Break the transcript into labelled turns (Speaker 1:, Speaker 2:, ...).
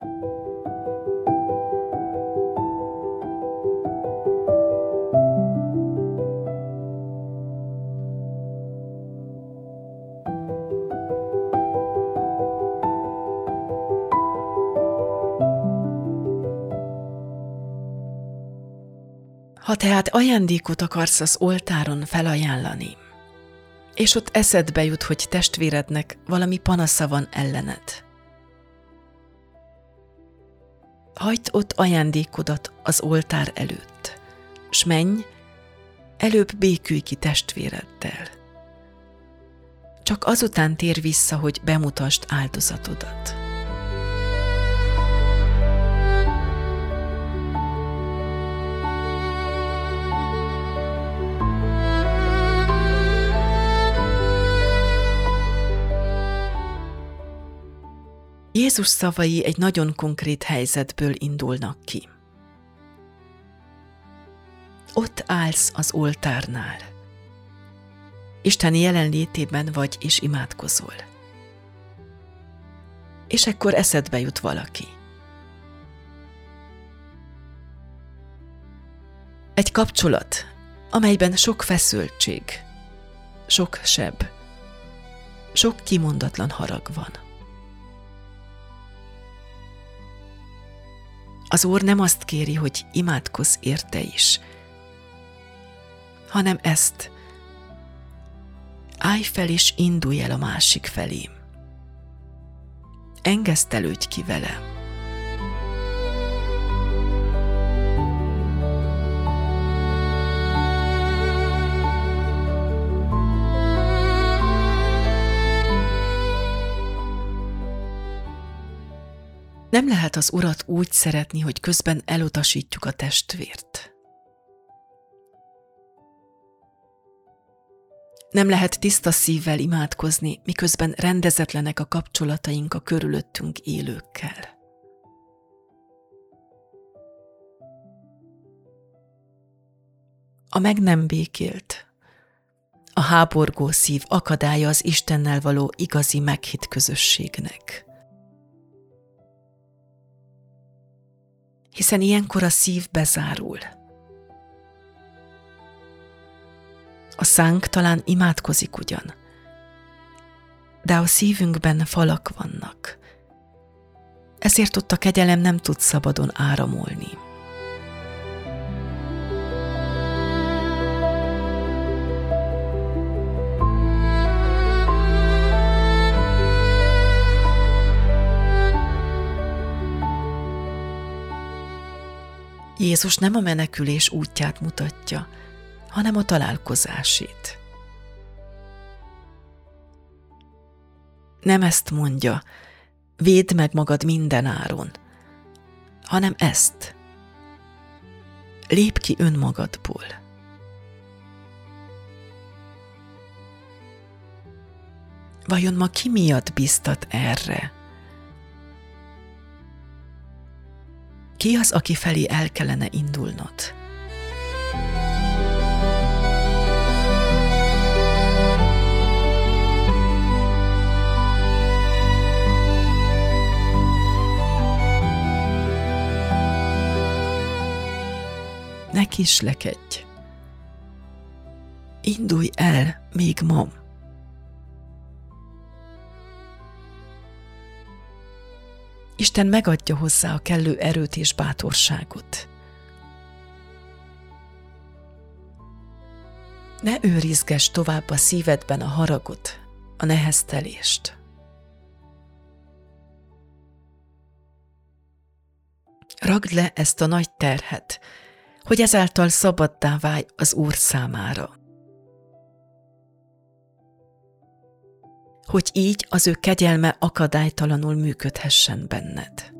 Speaker 1: Ha tehát ajándékot akarsz az oltáron felajánlani, és ott eszedbe jut, hogy testvérednek valami panasza van ellened, hagyd ott ajándékodat az oltár előtt, s menj, előbb békülj ki testvéreddel. Csak azután tér vissza, hogy bemutasd áldozatodat. Jézus szavai egy nagyon konkrét helyzetből indulnak ki. Ott állsz az oltárnál. Isten jelenlétében vagy és imádkozol. És ekkor eszedbe jut valaki. Egy kapcsolat, amelyben sok feszültség, sok seb, sok kimondatlan harag van. Az Úr nem azt kéri, hogy imádkozz érte is, hanem ezt: állj fel és indulj el a másik felé. Engesztelődj ki vele. Nem lehet az Urat úgy szeretni, hogy közben elutasítjuk a testvért. Nem lehet tiszta szívvel imádkozni, miközben rendezetlenek a kapcsolataink a körülöttünk élőkkel. A meg nem békélt, a háborgó szív akadálya az Istennel való igazi meghitt közösségnek. Hiszen ilyenkor a szív bezárul. A szánk talán imádkozik ugyan, de a szívünkben falak vannak, ezért ott a kegyelem nem tud szabadon áramolni. Jézus nem a menekülés útját mutatja, hanem a találkozásét. Nem ezt mondja: védd meg magad minden áron, hanem ezt: lépj ki önmagadból. Vajon ma ki miatt bíztat erre? Ki az, aki felé el kellene indulnod? Ne kislekedj! Indulj el még ma! Isten megadja hozzá a kellő erőt és bátorságot. Ne őrizgess tovább a szívedben a haragot, a neheztelést. Ragd le ezt a nagy terhet, hogy ezáltal szabaddá válj az Úr számára. Hogy így az ő kegyelme akadálytalanul működhessen benned.